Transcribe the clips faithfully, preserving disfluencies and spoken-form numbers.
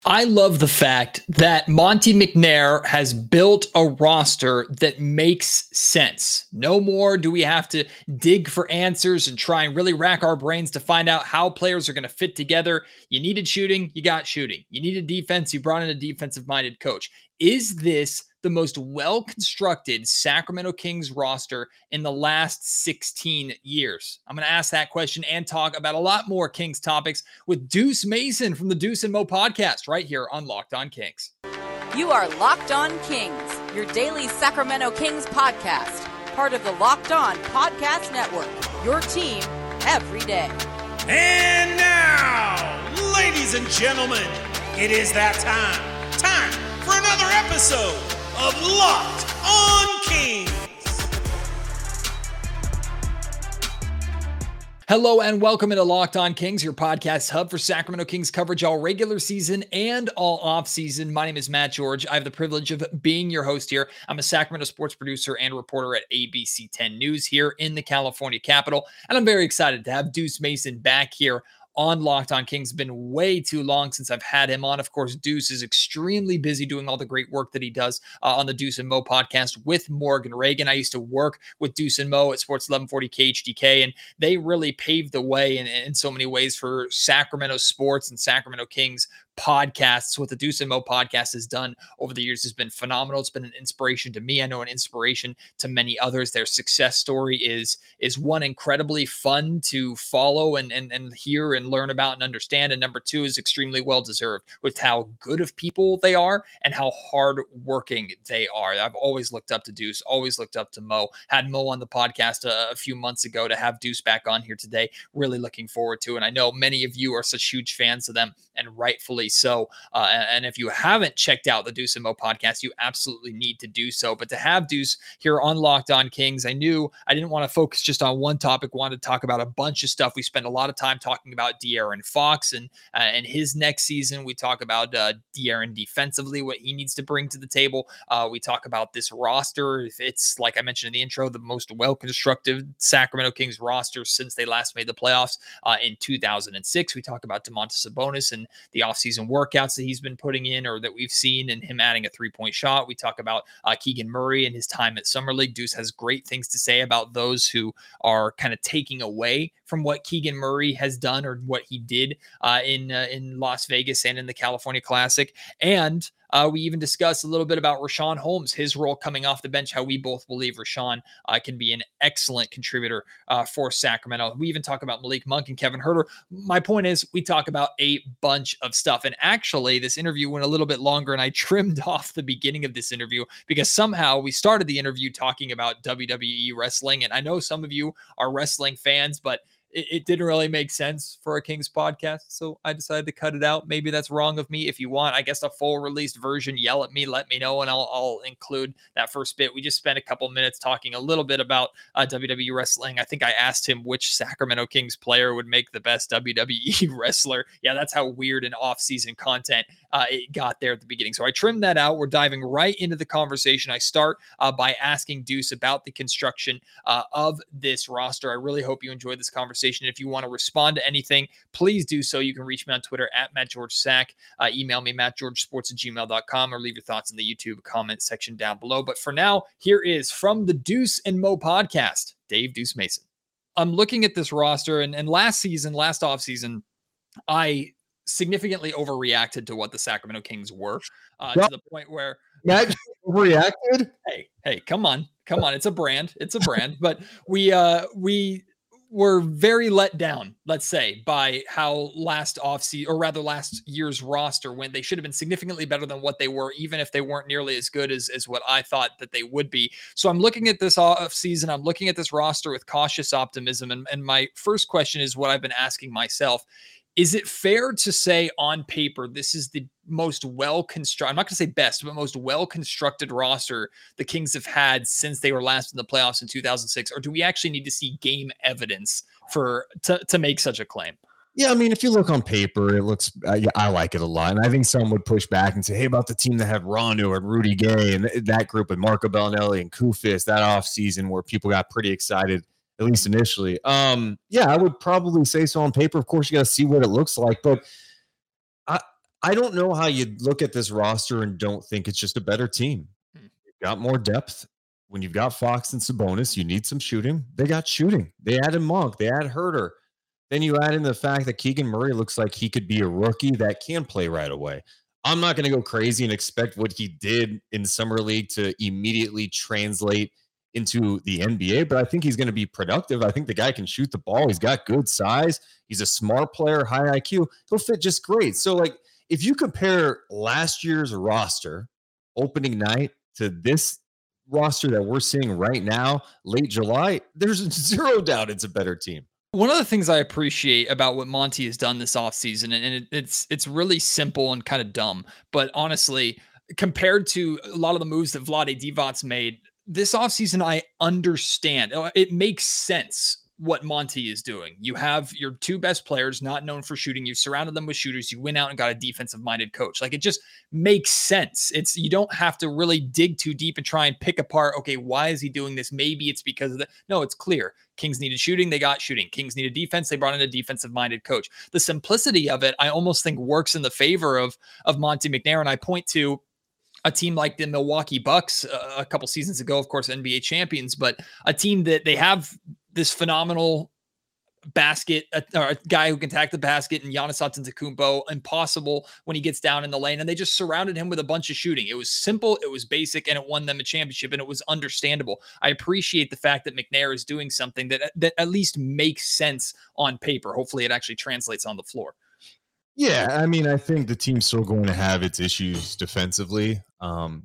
I love the fact that Monte McNair has built a roster that makes sense. No more do we have to dig for answers and try and really rack our brains to find out how players are going to fit together. You needed shooting, you got shooting. You needed defense, you brought in a defensive-minded coach. Is this the most well-constructed Sacramento Kings roster in the last sixteen years? I'm going to ask that question and talk about a lot more Kings topics with Deuce Mason from the Deuce and Mo podcast right here on Locked On Kings. You are Locked On Kings, your daily Sacramento Kings podcast, part of the Locked On Podcast Network, your team every day. And now, ladies and gentlemen, it is that time. Time for another episode of Locked On Kings. Hello and welcome into Locked On Kings, your podcast hub for Sacramento Kings coverage all regular season and all off season. My name is Matt George. I have the privilege of being your host here. I'm a Sacramento sports producer and reporter at A B C ten News here in the California capital. And I'm very excited to have Deuce Mason back here on Locked On Kings. It's been way too long since I've had him on. Of course, Deuce is extremely busy doing all the great work that he does uh, on the Deuce and Mo podcast with Morgan Reagan. I used to work with Deuce and Mo at Sports eleven forty K H D K, and they really paved the way in, in so many ways for Sacramento sports and Sacramento Kings podcasts. What the Deuce and Mo podcast has done over the years has been phenomenal. It's been an inspiration to me. I know an inspiration to many others. Their success story is is one, incredibly fun to follow and and, and hear and learn about and understand. And number two is extremely well deserved with how good of people they are and how hard working they are. I've always looked up to Deuce, always looked up to Mo. Had Mo on the podcast a, a few months ago. To have Deuce back on here today, really looking forward to. And I know many of you are such huge fans of them, and rightfully so. Uh, and if you haven't checked out the Deuce and Mo podcast, you absolutely need to do so. But to have Deuce here on Locked On Kings, I knew I didn't want to focus just on one topic, wanted to talk about a bunch of stuff. We spent a lot of time talking about De'Aaron Fox and uh, and his next season. We talk about uh, De'Aaron defensively, what he needs to bring to the table. Uh, we talk about this roster. If it's, like I mentioned in the intro, the most well-constructed Sacramento Kings roster since they last made the playoffs uh, in two thousand six. We talk about Domantas Sabonis and the offseason workouts that he's been putting in or that we've seen, and him adding a three-point shot. We talk about uh, Keegan Murray and his time at Summer League. Deuce has great things to say about those who are kind of taking away from what Keegan Murray has done or what he did uh, in uh, in Las Vegas and in the California Classic. And Uh, we even discussed a little bit about Richaun Holmes, his role coming off the bench, how we both believe Richaun uh, can be an excellent contributor uh, for Sacramento. We even talk about Malik Monk and Kevin Huerter. My point is, we talk about a bunch of stuff. And actually, this interview went a little bit longer, and I trimmed off the beginning of this interview because somehow we started the interview talking about W W E wrestling. And I know some of you are wrestling fans, but It, it didn't really make sense for a Kings podcast, so I decided to cut it out. Maybe that's wrong of me. If you want, I guess, a full released version, yell at me, let me know, and I'll, I'll include that first bit. We just spent a couple minutes talking a little bit about uh, W W E wrestling. I think I asked him which Sacramento Kings player would make the best W W E wrestler. Yeah, that's how weird and off-season content uh, it got there at the beginning. So I trimmed that out. We're diving right into the conversation. I start uh, by asking Deuce about the construction uh, of this roster. I really hope you enjoyed this conversation. If you want to respond to anything, please do so. You can reach me on Twitter at Matt George Sack. Uh, email me, mattgeorgesports at gmail dot com, or leave your thoughts in the YouTube comment section down below. But for now, here is from the Deuce and Mo podcast, Dave Deuce Mason. I'm looking at this roster, and, and last season, last offseason, I significantly overreacted to what the Sacramento Kings were uh, well, to the point where Matt overreacted. Hey, hey, come on, come on. It's a brand. It's a brand. But we, uh, we, were very let down, let's say, by how last offseason, or rather last year's roster went. They should have been significantly better than what they were, even if they weren't nearly as good as, as what I thought that they would be. So I'm looking at this offseason, I'm looking at this roster with cautious optimism. And, and my first question is what I've been asking myself. Is it fair to say on paper, this is the most well-constructed, I'm not going to say best, but most well-constructed roster the Kings have had since they were last in the playoffs in two thousand six? Or do we actually need to see game evidence for to, to make such a claim? Yeah, I mean, if you look on paper, it looks, uh, yeah, I like it a lot. And I think some would push back and say, hey, about the team that had Rondo and Rudy Gay and th- that group with Marco Bellinelli and Kufis, that offseason where people got pretty excited, at least initially. Um, yeah, I would probably say so on paper. Of course, you got to see what it looks like. But I, I don't know how you look at this roster and don't think it's just a better team. Hmm. You've got more depth. When you've got Fox and Sabonis, you need some shooting. They got shooting. They added Monk. They add Herter. Then you add in the fact that Keegan Murray looks like he could be a rookie that can play right away. I'm not going to go crazy and expect what he did in Summer League to immediately translate into the N B A, but I think he's going to be productive. I think the guy can shoot the ball. He's got good size. He's a smart player, high I Q. He'll fit just great. So, like, if you compare last year's roster opening night to this roster that we're seeing right now, late July, there's zero doubt it's a better team. One of the things I appreciate about what Monty has done this offseason, and it, it's it's really simple and kind of dumb, but honestly, compared to a lot of the moves that Vlade Divac's made this offseason, I understand. It makes sense what Monty is doing. You have your two best players not known for shooting. You surrounded them with shooters. You went out and got a defensive-minded coach. Like, it just makes sense. It's you don't have to really dig too deep and try and pick apart, okay, why is he doing this? Maybe it's because of the no, it's clear. Kings needed shooting, they got shooting. Kings needed defense, they brought in a defensive-minded coach. The simplicity of it, I almost think, works in the favor of, of Monty McNair. And I point to a team like the Milwaukee Bucks uh, a couple seasons ago, of course, N B A champions, but a team that they have this phenomenal basket, a, or a guy who can attack the basket, and Giannis Antetokounmpo, impossible when he gets down in the lane. And they just surrounded him with a bunch of shooting. It was simple, it was basic, and it won them a championship, and it was understandable. I appreciate the fact that McNair is doing something that, that at least makes sense on paper. Hopefully it actually translates on the floor. Yeah, I mean, I think the team's still going to have its issues defensively. Um,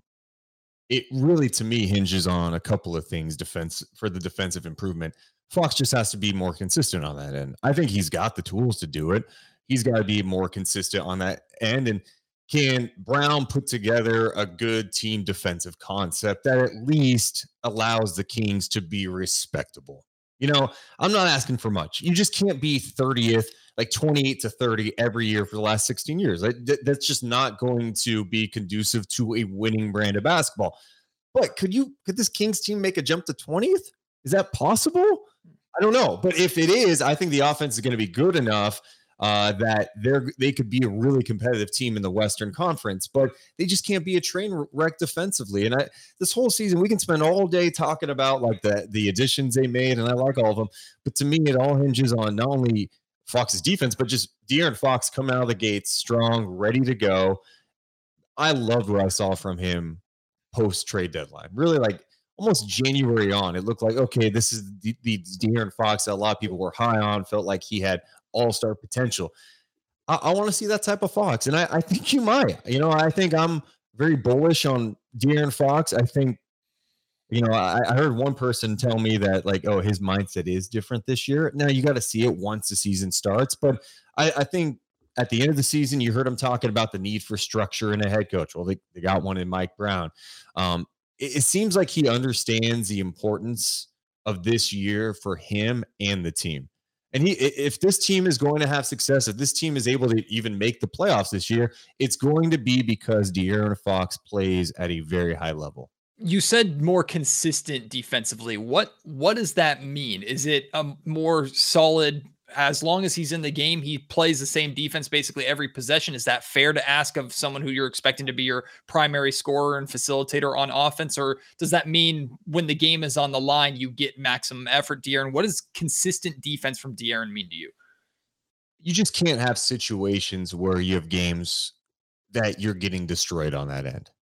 it really, to me, hinges on a couple of things defense for the defensive improvement. Fox just has to be more consistent on that end. I think he's got the tools to do it. He's got to be more consistent on that end. And can Brown put together a good team defensive concept that at least allows the Kings to be respectable? You know, I'm not asking for much. You just can't be thirtieth, like twenty-eight to thirty every year for the last sixteen years. That's just not going to be conducive to a winning brand of basketball. But could you, could this Kings team make a jump to twentieth? Is that possible? I don't know. But if it is, I think the offense is going to be good enough uh, that they're they could be a really competitive team in the Western Conference. But they just can't be a train wreck defensively. And I, this whole season, we can spend all day talking about like the the additions they made, and I like all of them. But to me, it all hinges on not only Fox's defense, but just De'Aaron Fox coming out of the gates strong, ready to go. I loved what I saw from him post trade deadline. Really, like almost January on, it looked like, okay, this is the, the De'Aaron Fox that a lot of people were high on, felt like he had all-star potential. I, I want to see that type of Fox, and I, I think you might. You know, I think I'm very bullish on De'Aaron Fox. I think, you know, I, I heard one person tell me that, like, oh, his mindset is different this year. Now, you got to see it once the season starts, but I, I think at the end of the season, you heard him talking about the need for structure in a head coach. Well, they, they got one in Mike Brown. Um, it, it seems like he understands the importance of this year for him and the team. And he, if this team is going to have success, if this team is able to even make the playoffs this year, it's going to be because De'Aaron Fox plays at a very high level. You said more consistent defensively. What what does that mean? Is it a more solid, as long as he's in the game, he plays the same defense basically every possession? Is that fair to ask of someone who you're expecting to be your primary scorer and facilitator on offense? Or does that mean when the game is on the line, you get maximum effort, De'Aaron? What does consistent defense from De'Aaron mean to you? You just can't have situations where you have games that you're getting destroyed on that end.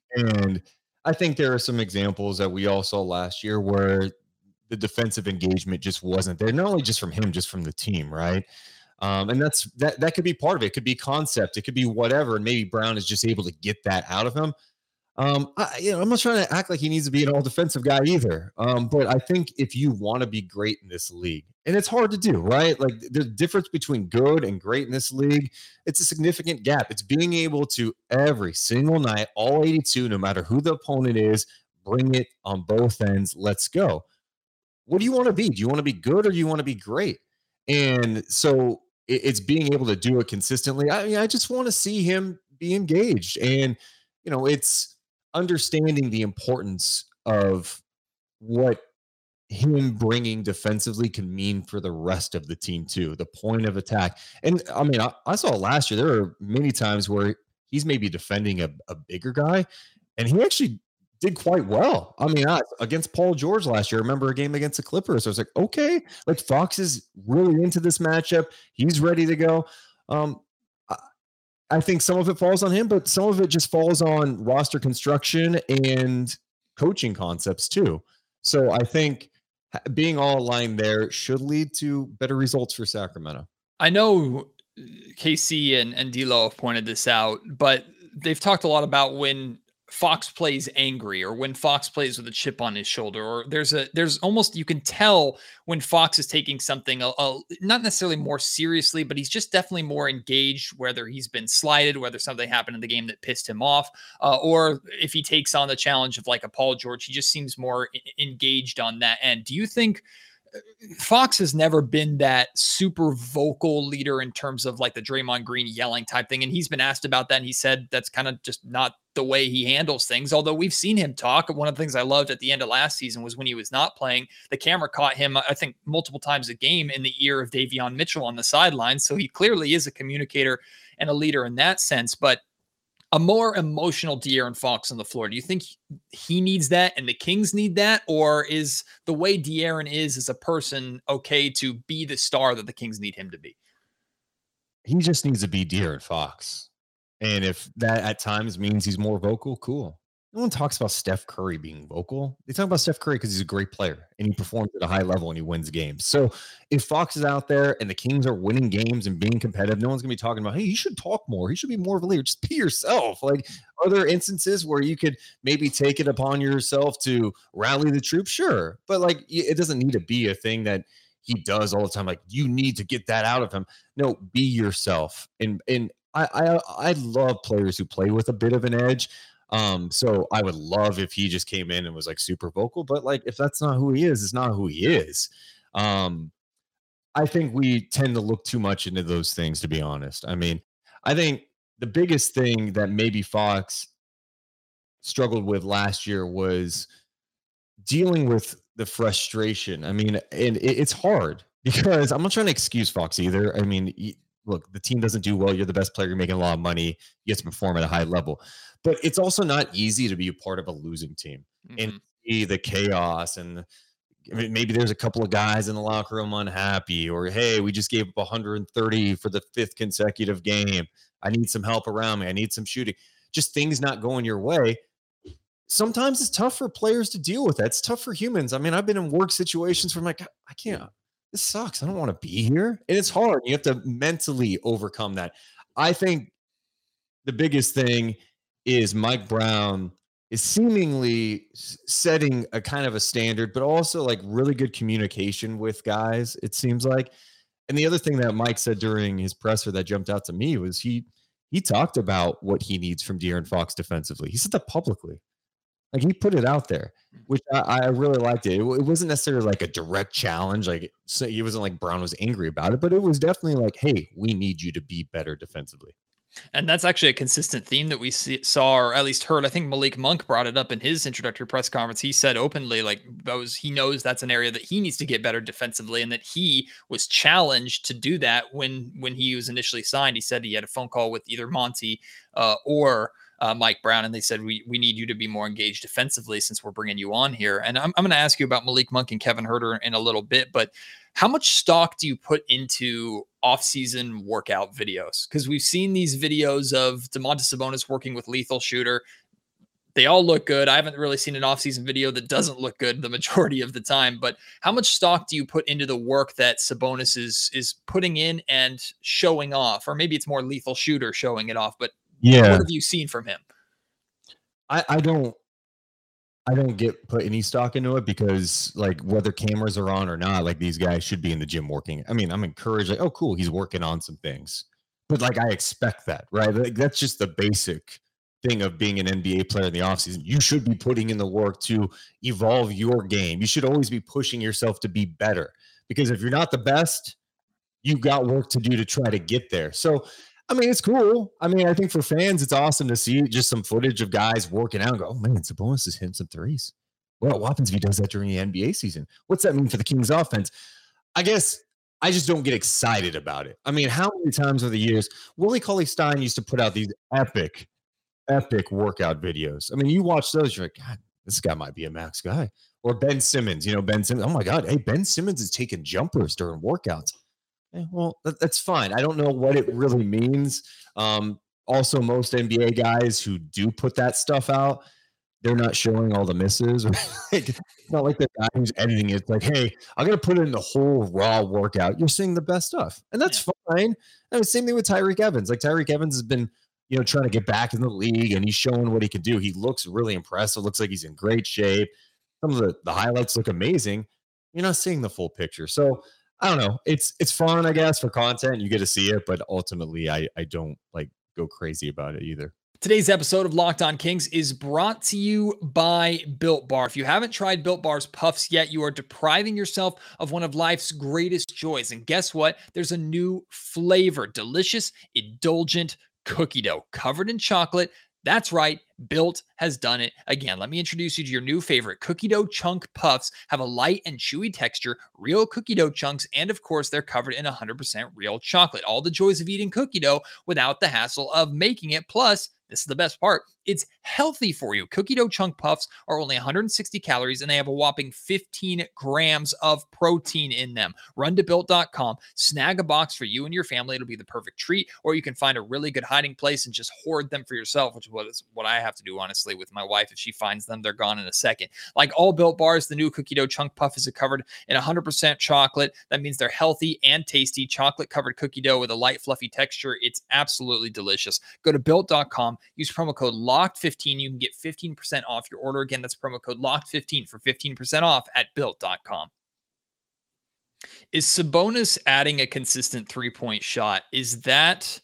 And I think there are some examples that we all saw last year where the defensive engagement just wasn't there, not only just from him, just from the team, right? Um, and that's that that could be part of it. It could be concept, it could be whatever, and maybe Brown is just able to get that out of him. Um, I, you know, I'm not trying to act like he needs to be an all-defensive guy either. Um, but I think if you want to be great in this league, and it's hard to do, right? Like the difference between good and great in this league, it's a significant gap. It's being able to every single night, all eighty-two, no matter who the opponent is, bring it on both ends. Let's go. What do you want to be? Do you want to be good or do you want to be great? And so it, it's being able to do it consistently. I mean, I just want to see him be engaged. And, you know, it's understanding the importance of what him bringing defensively can mean for the rest of the team too, the point of attack. And I mean, I, I saw last year, there were many times where he's maybe defending a, a bigger guy, and he actually did quite well. I mean, I, against Paul George last year, I remember a game against the Clippers. I was like, okay, like Fox is really into this matchup. He's ready to go. Um, I, I think some of it falls on him, but some of it just falls on roster construction and coaching concepts too. So I think being all aligned there should lead to better results for Sacramento. I know K C and, and D'Lo have pointed this out, but they've talked a lot about when Fox plays angry, or when Fox plays with a chip on his shoulder, or there's a there's almost, you can tell when Fox is taking something a, a, not necessarily more seriously, but he's just definitely more engaged, whether he's been slighted, whether something happened in the game that pissed him off, uh, or if he takes on the challenge of like a Paul George, he just seems more I- engaged on that end. Do you think Fox has never been that super vocal leader in terms of like the Draymond Green yelling type thing? And he's been asked about that, and he said that's kind of just not the way he handles things. Although we've seen him talk. One of the things I loved at the end of last season was when he was not playing, the camera caught him, I think, multiple times a game in the ear of Davion Mitchell on the sidelines. So he clearly is a communicator and a leader in that sense. But a more emotional De'Aaron Fox on the floor, do you think he needs that and the Kings need that? Or is the way De'Aaron is as a person okay to be the star that the Kings need him to be? He just needs to be De'Aaron Fox. And if that at times means he's more vocal, cool. No one talks about Steph Curry being vocal. They talk about Steph Curry because he's a great player and he performs at a high level and he wins games. So if Fox is out there and the Kings are winning games and being competitive, no one's going to be talking about, hey, you should talk more. He should be more of a leader. Just be yourself. Like, are there instances where you could maybe take it upon yourself to rally the troops? Sure. But like, it doesn't need to be a thing that he does all the time. Like, you need to get that out of him. No, be yourself. And, and I, I, I love players who play with a bit of an edge. Um, so I would love if he just came in and was like super vocal, but like, if that's not who he is, it's not who he is. Um, I think we tend to look too much into those things, to be honest. I mean, I think the biggest thing that maybe Fox struggled with last year was dealing with the frustration. I mean, and it, it's hard because I'm not trying to excuse Fox either. I mean, look, the team doesn't do well. You're the best player. You're making a lot of money. You have to perform at a high level. But it's also not easy to be a part of a losing team mm-hmm. and see the chaos. And I mean, maybe there's a couple of guys in the locker room unhappy, or, hey, we just gave up one hundred thirty for the fifth consecutive game. I need some help around me. I need some shooting. Just things not going your way. Sometimes it's tough for players to deal with that. It's tough for humans. I mean, I've been in work situations where I'm like, I can't. This sucks. I don't want to be here. And it's hard. You have to mentally overcome that. I think the biggest thing is Mike Brown is seemingly setting a kind of a standard, but also like really good communication with guys, it seems like. And the other thing that Mike said during his presser that jumped out to me was he he talked about what he needs from De'Aaron Fox defensively. He said that publicly. Like, he put it out there, which I, I really liked it. it. It wasn't necessarily like a direct challenge. Like, so it wasn't like Brown was angry about it, but it was definitely like, hey, we need you to be better defensively. And that's actually a consistent theme that we see, saw, or at least heard. I think Malik Monk brought it up in his introductory press conference. He said openly, like, that was, he knows that's an area that he needs to get better defensively, and that he was challenged to do that when when he was initially signed. He said he had a phone call with either Monty uh, or uh, Mike Brown, and they said, we we need you to be more engaged defensively since we're bringing you on here. And I'm, I'm going to ask you about Malik Monk and Kevin Huerter in a little bit, but how much stock do you put into off-season workout videos? Because we've seen these videos of Domantas Sabonis working with Lethal Shooter. They all look good. I haven't really seen an off-season video that doesn't look good the majority of the time. But how much stock do you put into the work that Sabonis is is putting in and showing off? Or maybe it's more Lethal Shooter showing it off. But yeah, what have you seen from him? I, I don't. I don't get put any stock into it because, like, whether cameras are on or not, like, these guys should be in the gym working. I mean, I'm encouraged, like, oh, cool, he's working on some things. But, like, I expect that, right? Like, that's just the basic thing of being an N B A player in the offseason. You should be putting in the work to evolve your game. You should always be pushing yourself to be better. Because if you're not the best, you've got work to do to try to get there. So, I mean, it's cool. I mean, I think for fans, it's awesome to see just some footage of guys working out and go, oh, man, Sabonis is hitting some threes. Well, what happens if he does that during the N B A season? What's that mean for the Kings offense? I guess I just don't get excited about it. I mean, how many times over the years, Willie Cauley-Stein used to put out these epic, epic workout videos. I mean, you watch those, you're like, God, this guy might be a max guy. Or Ben Simmons, you know, Ben Simmons. Oh my God, hey, Ben Simmons is taking jumpers during workouts. Eh, well, that, that's fine. I don't know what it really means. Um, also, most N B A guys who do put that stuff out, they're not showing all the misses. Or like, it's not like the guy who's editing it. It's like, hey, I'm going to put in the whole raw workout. You're seeing the best stuff. And that's yeah. fine. And the same thing with Tyreke Evans. Like Tyreke Evans has been, you know, trying to get back in the league and he's showing what he can do. He looks really impressive. Looks like he's in great shape. Some of the, the highlights look amazing. You're not seeing the full picture. So I don't know. It's, it's fun, I guess, for content. You get to see it, but ultimately I, I don't like go crazy about it either. Today's episode of Locked On Kings is brought to you by Built Bar. If you haven't tried Built Bar's Puffs yet, you are depriving yourself of one of life's greatest joys. And guess what? There's a new flavor, delicious, indulgent cookie dough covered in chocolate. That's right. Built has done it again. Let me introduce you to your new favorite. Cookie dough chunk puffs have a light and chewy texture, real cookie dough chunks, and of course, they're covered in one hundred percent real chocolate. All the joys of eating cookie dough without the hassle of making it. Plus, this is the best part. It's healthy for you. Cookie dough chunk puffs are only one hundred sixty calories and they have a whopping fifteen grams of protein in them. Run to built dot com, snag a box for you and your family. It'll be the perfect treat. Or you can find a really good hiding place and just hoard them for yourself, which is what, is what I have to do, honestly, with my wife. If she finds them, they're gone in a second. Like all Built bars, the new cookie dough chunk puff is covered in one hundred percent chocolate. That means they're healthy and tasty. Chocolate covered cookie dough with a light, fluffy texture. It's absolutely delicious. Go to built dot com. Use promo code locked fifteen. You can get fifteen percent off your order. Again, that's promo code locked fifteen for fifteen percent off at built dot com. Is Sabonis adding a consistent three-point shot? Is that...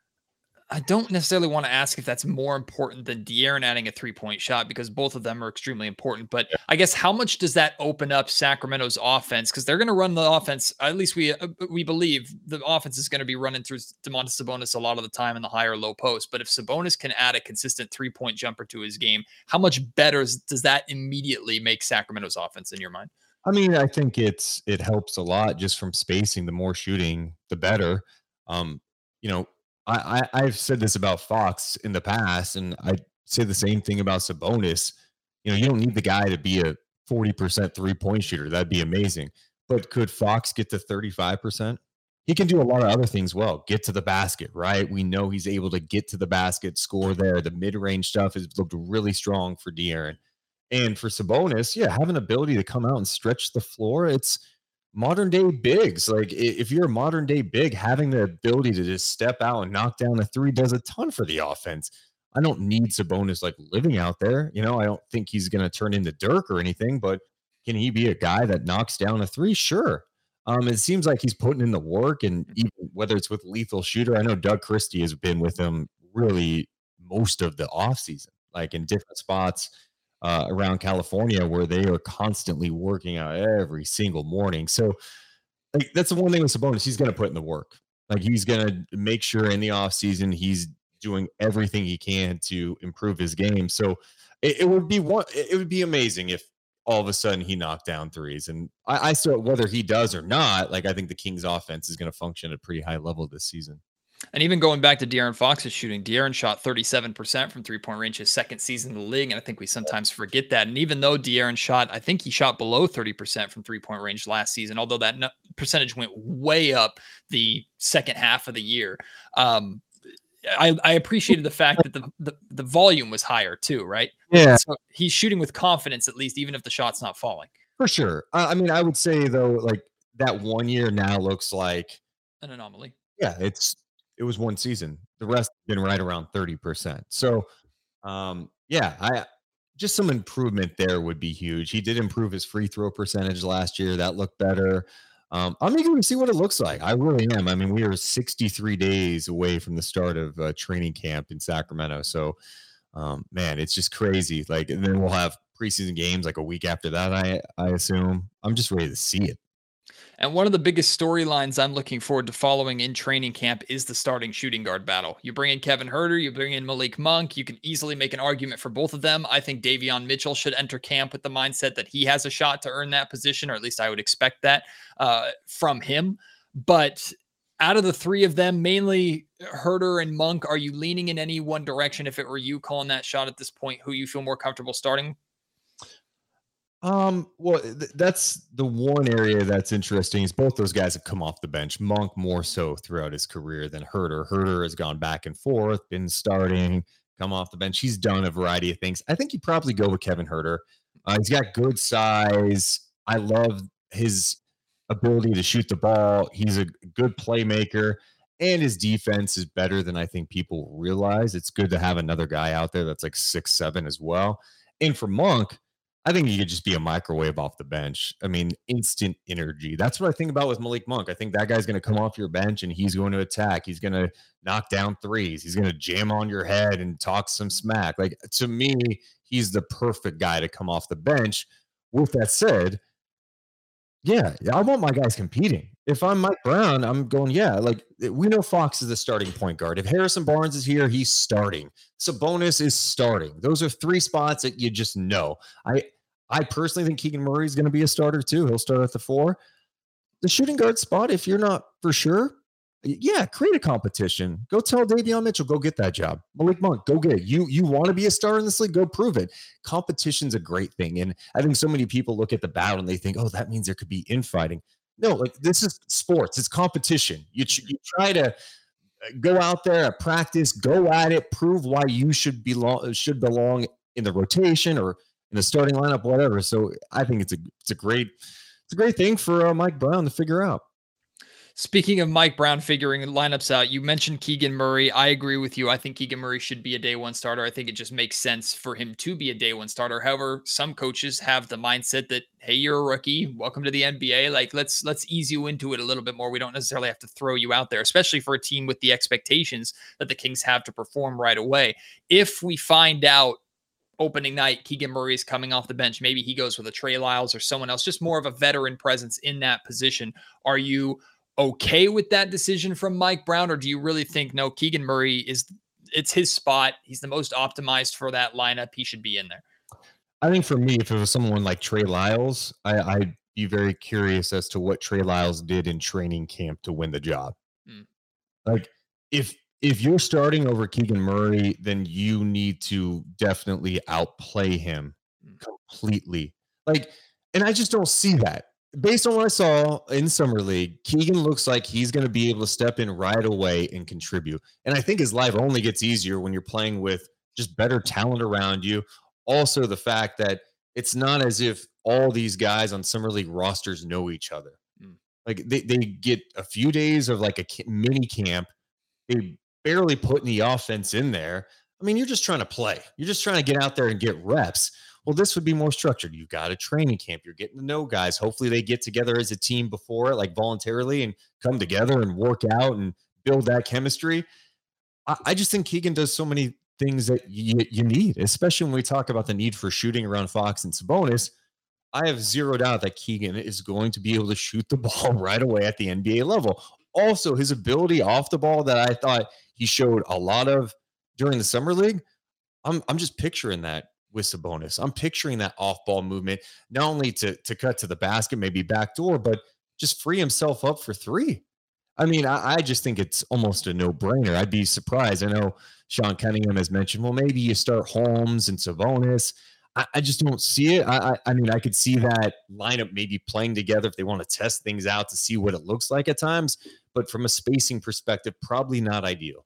I don't necessarily want to ask if that's more important than De'Aaron adding a three-point shot, because both of them are extremely important. But yeah. I guess how much does that open up Sacramento's offense? Because they're going to run the offense. At least we uh, we believe the offense is going to be running through Domantas Sabonis a lot of the time in the high or low post. But if Sabonis can add a consistent three-point jumper to his game, how much better does that immediately make Sacramento's offense in your mind? I mean, I think it's it helps a lot just from spacing. The more shooting, the better. Um, you know. I, I, I've said this about Fox in the past, and I say the same thing about Sabonis. You know, you don't need the guy to be a forty percent three-point shooter. That'd be amazing. But could Fox get to thirty-five percent? He can do a lot of other things well. Get to the basket, right? We know he's able to get to the basket, score there. The mid-range stuff has looked really strong for De'Aaron. And for Sabonis, yeah, have an ability to come out and stretch the floor. It's modern day bigs. Like if you're a modern day big, having the ability to just step out and knock down a three does a ton for the offense. I don't need Sabonis like living out there. You know, I don't think he's going to turn into Dirk or anything, but can he be a guy that knocks down a three? Sure. Um, it seems like he's putting in the work, and even whether it's with Lethal Shooter, I know Doug Christie has been with him really most of the offseason, like in different spots Uh, around California, where they are constantly working out every single morning. So like, that's the one thing with Sabonis. He's going to put in the work. Like he's going to make sure in the off season, he's doing everything he can to improve his game. So it, it would be one, it would be amazing if all of a sudden he knocked down threes. And I, I still, whether he does or not, like I think the Kings offense is going to function at a pretty high level this season. And even going back to De'Aaron Fox's shooting, De'Aaron shot thirty-seven percent from three-point range his second season in the league, and I think we sometimes forget that. And even though De'Aaron shot, I think he shot below thirty percent from three-point range last season, although that no- percentage went way up the second half of the year. Um, I, I appreciated the fact that the, the the volume was higher too, right? Yeah. So he's shooting with confidence, at least, even if the shot's not falling. For sure. Uh, I mean, I would say, though, like that one year now looks like an anomaly. Yeah, it's it was one season. The rest have been right around thirty percent. So, um, yeah, I just some improvement there would be huge. He did improve his free throw percentage last year. That looked better. Um, I'm eager to see what it looks like. I really am. I mean, we are sixty-three days away from the start of uh, training camp in Sacramento. So, um, man, it's just crazy. Like, and then we'll have preseason games like a week after that, I I assume. I'm just ready to see it. And one of the biggest storylines I'm looking forward to following in training camp is the starting shooting guard battle. You bring in Kevin Huerter, you bring in Malik Monk. You can easily make an argument for both of them. I think Davion Mitchell should enter camp with the mindset that he has a shot to earn that position, or at least I would expect that uh, from him. But out of the three of them, mainly Huerter and Monk, are you leaning in any one direction? If it were you calling that shot at this point, who you feel more comfortable starting? Um, well, th- that's the one area that's interesting is both those guys have come off the bench. Monk more so throughout his career than Herter. Herter has gone back and forth, been starting, come off the bench. He's done a variety of things. I think you probably go with Kevin Herter. Uh, he's got good size. I love his ability to shoot the ball. He's a good playmaker, and his defense is better than I think people realize. It's good to have another guy out there that's like six seven as well. And for Monk, I think he could just be a microwave off the bench. I mean, instant energy. That's what I think about with Malik Monk. I think that guy's going to come off your bench and he's going to attack. He's going to knock down threes. He's going to jam on your head and talk some smack. Like, to me, he's the perfect guy to come off the bench. With that said, yeah, I want my guys competing. If I'm Mike Brown, I'm going, yeah, like we know Fox is the starting point guard. If Harrison Barnes is here, he's starting. Sabonis is starting. Those are three spots that you just know. I I personally think Keegan Murray is going to be a starter too. He'll start at the four. The shooting guard spot, if you're not for sure, yeah, create a competition. Go tell Davion Mitchell, go get that job. Malik Monk, go get it. You, you want to be a star in this league? Go prove it. Competition's a great thing. And I think so many people look at the battle and they think, oh, that means there could be infighting. No, like this is sports. It's competition. You, you try to go out there at practice, go at it, prove why you should belong, should belong in the rotation or in the starting lineup, whatever. So I think it's a, it's a great, it's a great thing for uh, Mike Brown to figure out. Speaking of Mike Brown figuring lineups out, you mentioned Keegan Murray. I agree with you. I think Keegan Murray should be a day one starter. I think it just makes sense for him to be a day one starter. However, some coaches have the mindset that, hey, you're a rookie. Welcome to the N B A. Like, let's let's ease you into it a little bit more. We don't necessarily have to throw you out there, especially for a team with the expectations that the Kings have to perform right away. If we find out opening night, Keegan Murray is coming off the bench, maybe he goes with a Trey Lyles or someone else, just more of a veteran presence in that position. Are you okay with that decision from Mike Brown, or do you really think no, Keegan Murray is it's his spot, he's the most optimized for that lineup, he should be in there? I think for me, if it was someone like Trey Lyles, I, I'd be very curious as to what Trey Lyles did in training camp to win the job. Mm. Like if if you're starting over Keegan Murray, then you need to definitely outplay him mm. completely. Like, and I just don't see that. Based on what I saw in Summer League, Keegan looks like he's going to be able to step in right away and contribute. And I think his life only gets easier when you're playing with just better talent around you. Also, the fact that it's not as if all these guys on Summer League rosters know each other. Mm. Like they, they get a few days of like a mini camp. They barely putting the offense in there. I mean, you're just trying to play. You're just trying to get out there and get reps. Well, this would be more structured. You've got a training camp. You're getting to know guys. Hopefully they get together as a team before it, like voluntarily, and come together and work out and build that chemistry. I, I just think Keegan does so many things that you, you need, especially when we talk about the need for shooting around Fox and Sabonis. I have zero doubt that Keegan is going to be able to shoot the ball right away at the N B A level. Also, his ability off the ball that I thought he showed a lot of during the Summer League, I'm I'm just picturing that with Sabonis. I'm picturing that off-ball movement, not only to, to cut to the basket, maybe backdoor, but just free himself up for three. I mean, I, I just think it's almost a no-brainer. I'd be surprised. I know Sean Cunningham has mentioned, well, maybe you start Holmes and Sabonis. I, I just don't see it. I, I, I mean, I could see that lineup maybe playing together if they want to test things out to see what it looks like at times. But from a spacing perspective, probably not ideal.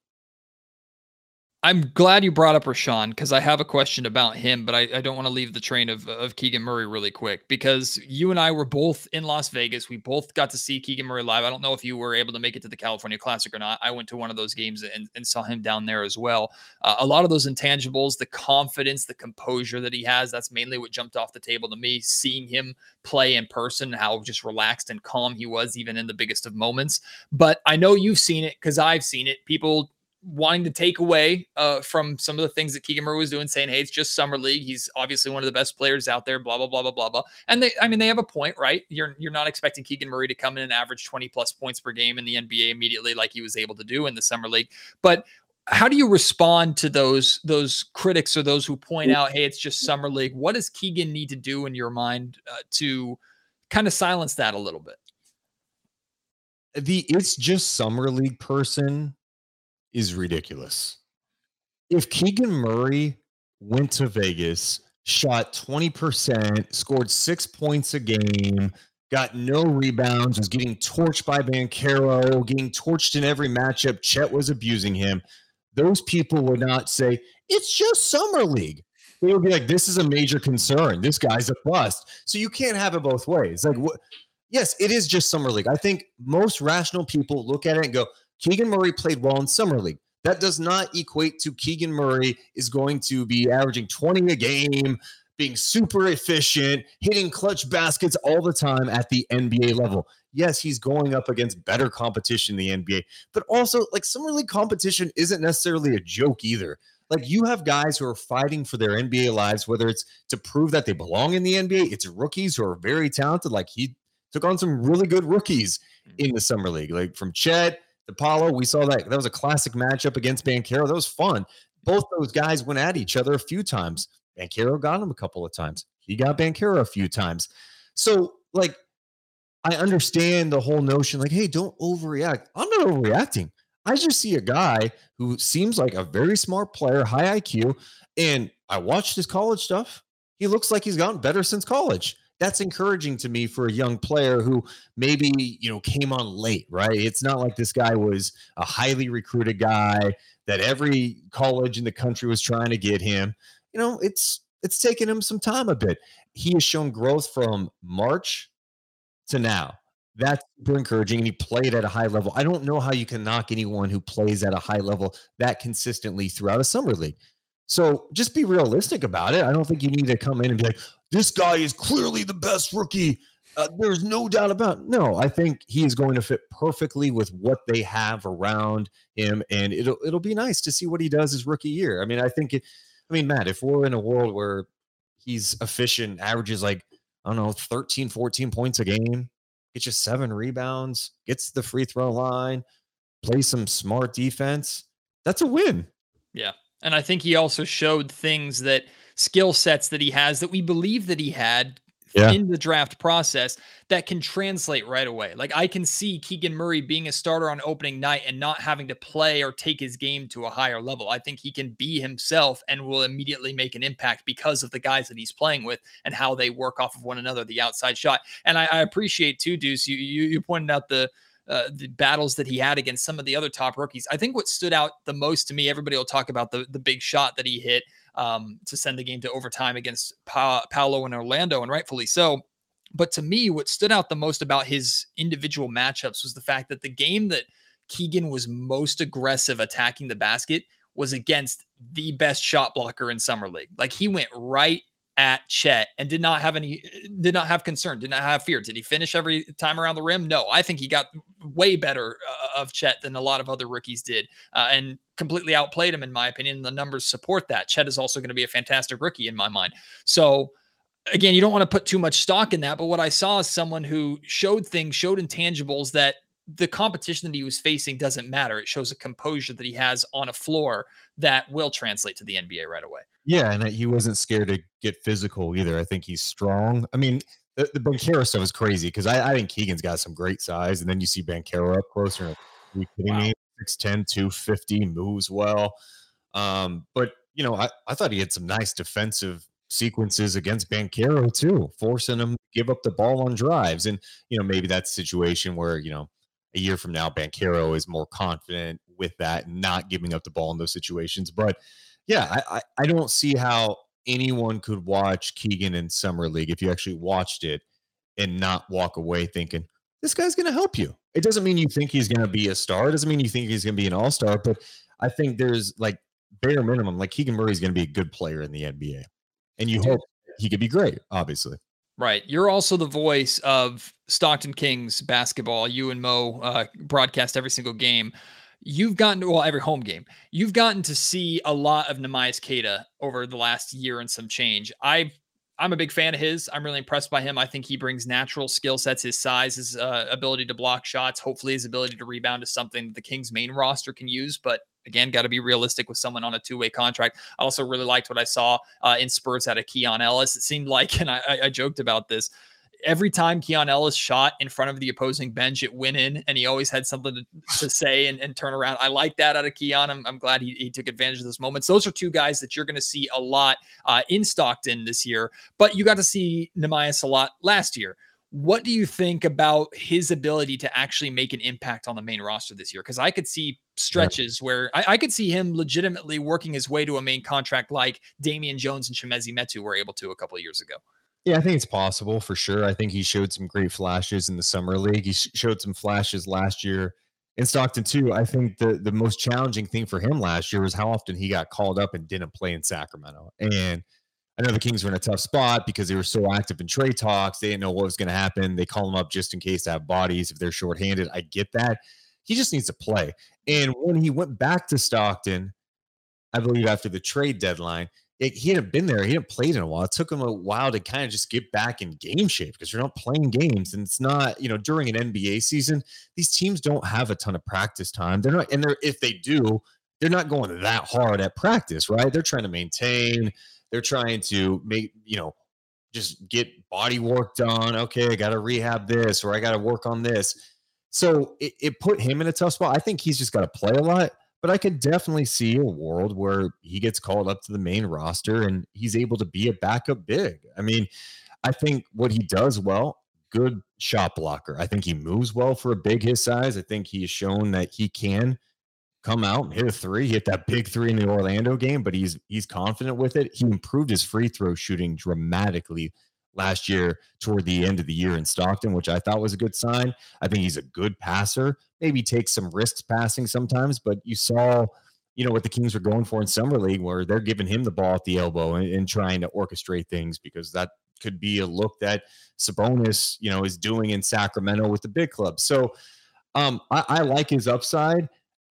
I'm glad you brought up Rashawn because I have a question about him, but I, I don't want to leave the train of, of Keegan Murray really quick because you and I were both in Las Vegas. We both got to see Keegan Murray live. I don't know if you were able to make it to the California Classic or not. I went to one of those games and, and saw him down there as well. Uh, a lot of those intangibles, the confidence, the composure that he has, that's mainly what jumped off the table to me, seeing him play in person, how just relaxed and calm he was even in the biggest of moments. But I know you've seen it because I've seen it. People wanting to take away uh, from some of the things that Keegan Murray was doing, saying, hey, it's just summer league. He's obviously one of the best players out there, blah, blah, blah, blah, blah, blah. And they, I mean, they have a point, right? You're, you're not expecting Keegan Murray to come in and average twenty plus points per game in the N B A immediately like he was able to do in the summer league. But how do you respond to those, those critics or those who point out, hey, it's just summer league? What does Keegan need to do in your mind uh, to kind of silence that a little bit? The it's just summer league person is ridiculous. If Keegan Murray went to Vegas, shot twenty percent, scored six points a game, got no rebounds, was getting torched by Banchero, getting torched in every matchup, Chet was abusing him, those people would not say, it's just summer league. They would be like, this is a major concern. This guy's a bust. So you can't have it both ways. Like, what? Yes, it is just summer league. I think most rational people look at it and go, Keegan Murray played well in summer league. That does not equate to Keegan Murray is going to be averaging twenty a game, being super efficient, hitting clutch baskets all the time at the N B A level. Yes, he's going up against better competition in the N B A, but also like summer league competition isn't necessarily a joke either. Like you have guys who are fighting for their N B A lives, whether it's to prove that they belong in the N B A. It's rookies who are very talented. Like he took on some really good rookies in the summer league, like from Chet to Paolo. We saw that. That was a classic matchup against Banchero. That was fun. Both those guys went at each other a few times. Banchero got him a couple of times. He got Banchero a few times. So, like, I understand the whole notion, like, hey, don't overreact. I'm not overreacting. I just see a guy who seems like a very smart player, high I Q, and I watched his college stuff. He looks like he's gotten better since college. That's encouraging to me for a young player who maybe, you know, came on late, right? It's not like this guy was a highly recruited guy that every college in the country was trying to get him. You know, it's it's taken him some time a bit. He has shown growth from March to now. That's super encouraging, and he played at a high level. I don't know how you can knock anyone who plays at a high level that consistently throughout a summer league. So just be realistic about it. I don't think you need to come in and be like, this guy is clearly the best rookie. Uh, there's no doubt about it. No, I think he is going to fit perfectly with what they have around him, and it'll it'll be nice to see what he does his rookie year. I mean, I think it, I mean, Matt, if we're in a world where he's efficient, averages like, I don't know, thirteen, fourteen points a game, gets you seven rebounds, gets the free throw line, plays some smart defense, that's a win. Yeah. And I think he also showed things that skill sets that he has that we believe that he had yeah. in the draft process that can translate right away. Like I can see Keegan Murray being a starter on opening night and not having to play or take his game to a higher level. I think he can be himself and will immediately make an impact because of the guys that he's playing with and how they work off of one another, the outside shot. And I, I appreciate too, Deuce, you, you, you pointed out the, Uh, the battles that he had against some of the other top rookies. I think what stood out the most to me, everybody will talk about the, the big shot that he hit um, to send the game to overtime against pa- Paolo and Orlando, and rightfully so. But to me, what stood out the most about his individual matchups was the fact that the game that Keegan was most aggressive attacking the basket was against the best shot blocker in Summer League. Like he went right at Chet and did not have any, did not have concern, did not have fear. Did he finish every time around the rim? No, I think he got way better uh, of Chet than a lot of other rookies did uh, and completely outplayed him, in my opinion. The numbers support that. Chet is also going to be a fantastic rookie in my mind. So again, you don't want to put too much stock in that, but what I saw is someone who showed things, showed intangibles that the competition that he was facing doesn't matter. It shows a composure that he has on a floor that will translate to the N B A right away. Yeah, and he wasn't scared to get physical either. I think he's strong. I mean, the, the Banchero stuff is crazy because I, I think Keegan's got some great size, and then you see Banchero up closer. Are you kidding wow. me? six ten, two fifty, moves well. Um, but, you know, I, I thought he had some nice defensive sequences against Banchero too, forcing him to give up the ball on drives. And, you know, maybe that's a situation where, you know, a year from now, Banchero is more confident with that and not giving up the ball in those situations. But, yeah, I, I don't see how anyone could watch Keegan in Summer League if you actually watched it and not walk away thinking, this guy's going to help you. It doesn't mean you think he's going to be a star. It doesn't mean you think he's going to be an all-star. But I think there's, like, bare minimum, like Keegan Murray's going to be a good player in the N B A. And you hope he could be great, obviously. Right. You're also the voice of Stockton Kings basketball. You and Mo uh, broadcast every single game. You've gotten to, well, every home game, you've gotten to see a lot of Neemias Queta over the last year and some change. I, I'm a big fan of his. I'm really impressed by him. I think he brings natural skill sets. His size, his uh, ability to block shots, hopefully his ability to rebound is something that the Kings main roster can use. But again, got to be realistic with someone on a two-way contract. I also really liked what I saw uh, in spurts out of Keon Ellis. It seemed like, and I, I joked about this, every time Keon Ellis shot in front of the opposing bench, it went in, and he always had something to, to say and, and turn around. I like that out of Keon. I'm, I'm glad he, he took advantage of those moments. Those are two guys that you're going to see a lot uh, in Stockton this year, but you got to see Neemias a lot last year. What do you think about his ability to actually make an impact on the main roster this year? Because I could see stretches yeah. where I, I could see him legitimately working his way to a main contract like Damian Jones and Chimezie Metu were able to a couple of years ago. Yeah, I think it's possible for sure. I think he showed some great flashes in the summer league. He sh- showed some flashes last year in Stockton too. I think the, the most challenging thing for him last year was how often he got called up and didn't play in Sacramento. And I know the Kings were in a tough spot because they were so active in trade talks. They didn't know what was going to happen. They call him up just in case to have bodies if they're shorthanded. I get that. He just needs to play. And when he went back to Stockton, I believe after the trade deadline, It, he hadn't been there. He hadn't played in a while. It took him a while to kind of just get back in game shape because you're not playing games. And it's not, you know, during an N B A season, these teams don't have a ton of practice time. They're not, and they're, if they do, they're not going that hard at practice, right? They're trying to maintain. They're trying to make, you know, just get body work done. Okay, I got to rehab this or I got to work on this. So it, it put him in a tough spot. I think he's just got to play a lot. But I could definitely see a world where he gets called up to the main roster and he's able to be a backup big. I mean, I think what he does well, good shot blocker. I think he moves well for a big his size. I think he has shown that he can come out and hit a three. He hit that big three in the Orlando game, but he's he's confident with it. He improved his free throw shooting dramatically last year toward the end of the year in Stockton, which I thought was a good sign. I think he's a good passer. Maybe takes some risks passing sometimes, but you saw, you know, what the Kings were going for in Summer League where they're giving him the ball at the elbow and, and trying to orchestrate things because that could be a look that Sabonis, you know, is doing in Sacramento with the big club. So um, I, I like his upside.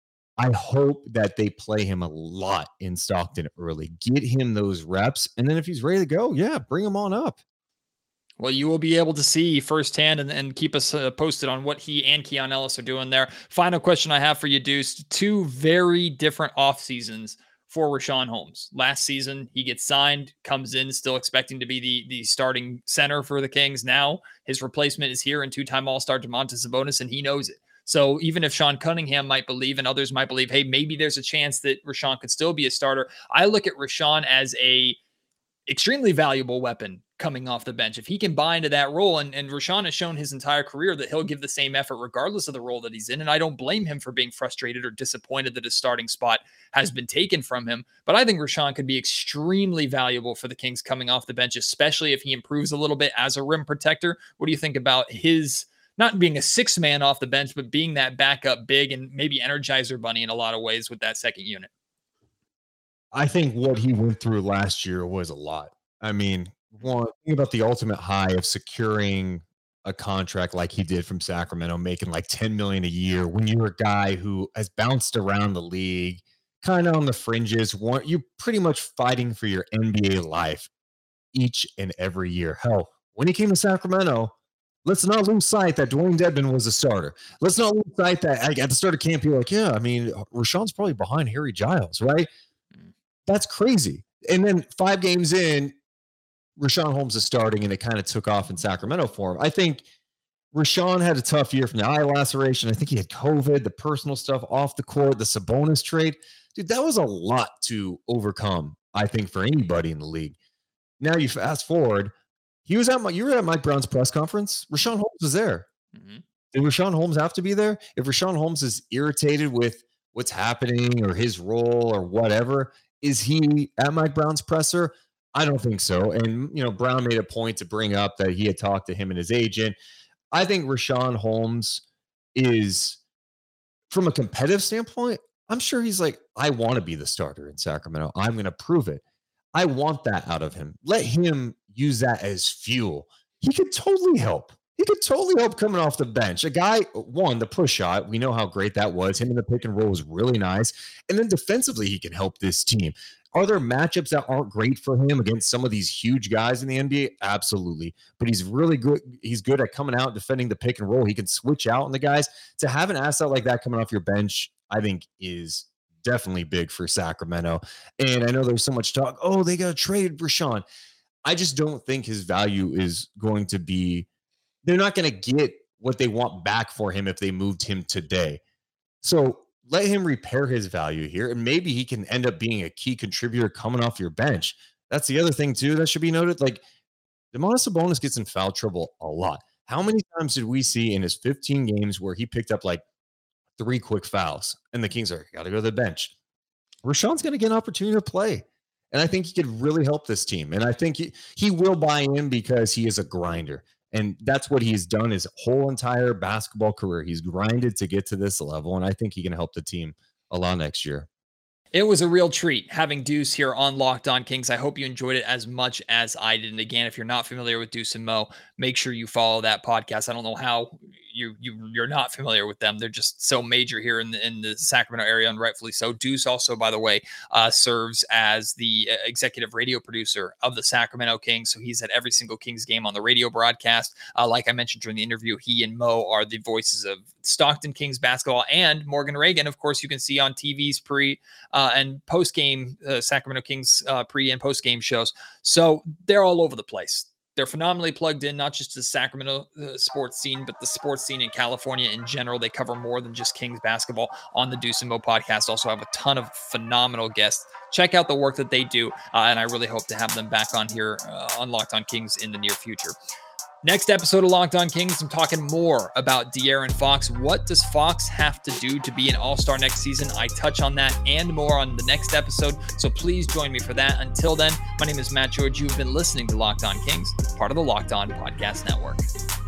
I hope that they play him a lot in Stockton early, get him those reps. And then if he's ready to go, yeah, bring him on up. Well, you will be able to see firsthand and, and keep us uh, posted on what he and Keon Ellis are doing there. Final question I have for you, Deuce. Two very different off seasons for Richaun Holmes. Last season, he gets signed, comes in, still expecting to be the, the starting center for the Kings. Now, his replacement is here in two-time All-Star Domantas Sabonis, and he knows it. So even if Sean Cunningham might believe and others might believe, hey, maybe there's a chance that Richaun could still be a starter, I look at Richaun as a extremely valuable weapon coming off the bench. If he can buy into that role, and, and Richaun has shown his entire career that he'll give the same effort regardless of the role that he's in, and I don't blame him for being frustrated or disappointed that his starting spot has been taken from him, but I think Richaun could be extremely valuable for the Kings coming off the bench, especially if he improves a little bit as a rim protector. What do you think about his not being a six man off the bench, but being that backup big and maybe Energizer Bunny in a lot of ways with that second unit? I think what he went through last year was a lot. I mean, one think about the ultimate high of securing a contract like he did from Sacramento, making like ten million dollars a year when you're a guy who has bounced around the league, kind of on the fringes. One, you're pretty much fighting for your N B A life each and every year. Hell, when he came to Sacramento, let's not lose sight that Dwayne Dedmon was a starter. Let's not lose sight that like, at the start of camp, you're like, yeah, I mean, Rashawn's probably behind Harry Giles, right? That's crazy. And then five games in, Richaun Holmes is starting, and it kind of took off in Sacramento for him. I think Richaun had a tough year from the eye laceration. I think he had COVID, the personal stuff off the court, the Sabonis trade. Dude, that was a lot to overcome, I think, for anybody in the league. Now you fast forward. He was at my, you were at Mike Brown's press conference. Richaun Holmes was there. Mm-hmm. Did Richaun Holmes have to be there? If Richaun Holmes is irritated with what's happening or his role or whatever, is he at Mike Brown's presser? I don't think so. And, you know, Brown made a point to bring up that he had talked to him and his agent. I think Richaun Holmes is, from a competitive standpoint, I'm sure he's like, I want to be the starter in Sacramento. I'm going to prove it. I want that out of him. Let him use that as fuel. He could totally help. he could totally help coming off the bench. A guy, one, the push shot, we know how great that was. Him in the pick and roll was really nice. And then defensively, he can help this team. Are there matchups that aren't great for him against some of these huge guys in the N B A? Absolutely. But he's really good. He's good at coming out, defending the pick and roll. He can switch out on the guys. To have an asset like that coming off your bench, I think is definitely big for Sacramento. And I know there's so much talk, oh, they got to trade Richaun. I just don't think his value is going to be, they're not going to get what they want back for him if they moved him today. So let him repair his value here, and maybe he can end up being a key contributor coming off your bench. That's the other thing, too, that should be noted. Like, Domantas Sabonis gets in foul trouble a lot. How many times did we see in his fifteen games where he picked up like three quick fouls, and the Kings are, got to go to the bench? Rashawn's going to get an opportunity to play, and I think he could really help this team. And I think he, he will buy in because he is a grinder. And that's what he's done his whole entire basketball career. He's grinded to get to this level, and I think he can help the team a lot next year. It was a real treat having Deuce here on Locked On Kings. I hope you enjoyed it as much as I did. And again, if you're not familiar with Deuce and Mo, make sure you follow that podcast. I don't know how you, you, you're not familiar with them. They're just so major here in the, in the Sacramento area, and rightfully so. Deuce also, by the way, uh, serves as the executive radio producer of the Sacramento Kings. So he's at every single Kings game on the radio broadcast. Uh, like I mentioned during the interview, he and Mo are the voices of Stockton Kings basketball, and Morgan Reagan, of course, you can see on T V's pre uh, and post-game uh, Sacramento Kings uh, pre and post-game shows. So they're all over the place. They're phenomenally plugged in, not just to the Sacramento uh, sports scene, but the sports scene in California in general. They cover more than just Kings basketball on the Deuce and Mo podcast. Also have a ton of phenomenal guests. Check out the work that they do, uh, and I really hope to have them back on here uh, on Locked On Kings in the near future. Next episode of Locked On Kings, I'm talking more about De'Aaron Fox. What does Fox have to do to be an all-star next season? I touch on that and more on the next episode, so please join me for that. Until then, my name is Matt George. You've been listening to Locked On Kings, part of the Locked On Podcast Network.